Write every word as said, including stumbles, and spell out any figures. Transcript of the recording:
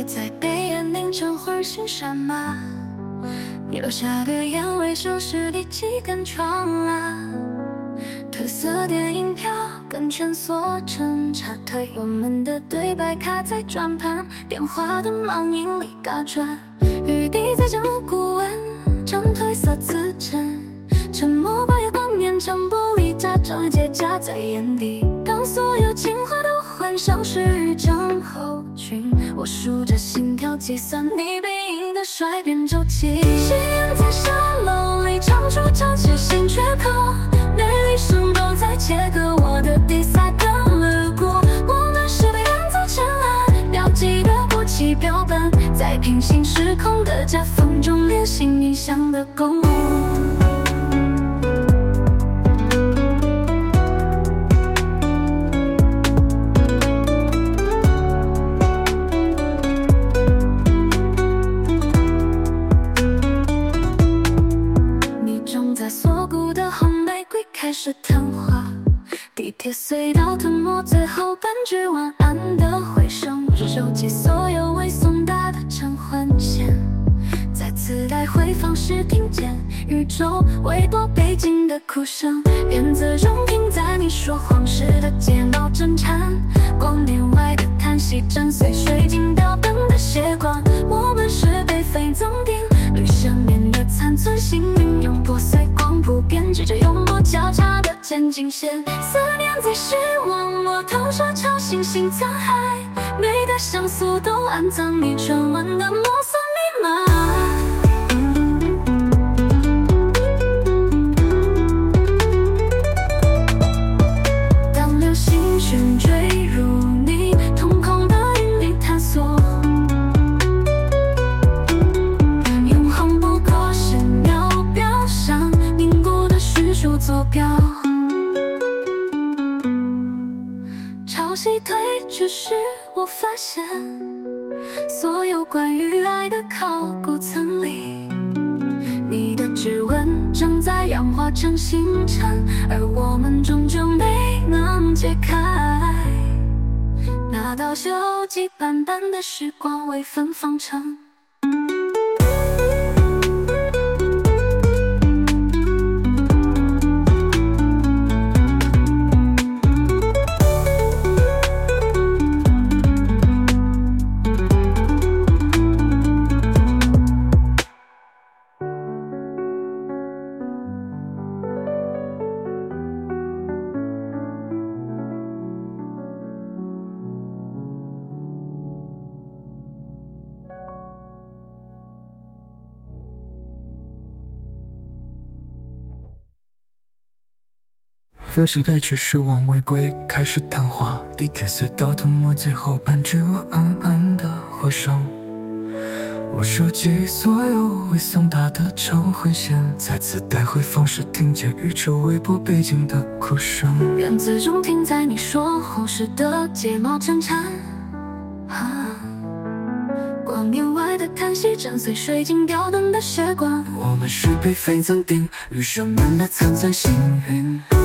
在被烟凝成灰烬山脉，你留下的烟味像是第几根疮啊。褪色电影票跟蜷缩成插腿，我们的对白卡在转盘，电话的盲影里嘎转，雨滴在江古文，将褪色自证，沉默把夜光念成玻璃渣，章结痂在眼底，当所有情话都换上是日症候群，我数着心跳计算你背影的衰变周期，誓言在沙漏里唱出张起心缺口，美丽生动在切割我的第三个轮廓，我们是被人造尘埃标记的过期标本，在平行时空的夹缝中练习逆向的共舞。开始谈话，地铁隧道吞没最后半句晚安的回声，收集所有未送达的陈魂线，在磁带回放时听见宇宙微波背景的哭声，片子中停在你说谎时的睫毛震颤，光年外的叹息震碎水晶吊灯的血管，我们是被非增订绿生面的残存幸运，用破碎光谱编织着永不交叉的渐进线，思念在失望我投射超新星残骸，每个像素都暗藏你沉稳的墨色密码。当流星群坠入你瞳孔的云里探索，永恒不过是秒表上凝固的虚数坐标，潮汐退去时我发现所有关于爱的考古层里，你的指纹正在氧化成星辰，而我们终究没能解开那道锈迹斑斑的时光微分方程。 这时代只是往未归，开始谈话，地铁隧道吞没最后半句我暗暗的回声，我收集所有未送达的陈魂线，再次带回方式听见宇宙微波背景的哭声， 院子中停在你说谎时的睫毛震颤，啊，光年外的叹息震碎水晶吊灯的血管， 我们是被非增订绿生门的残存幸运。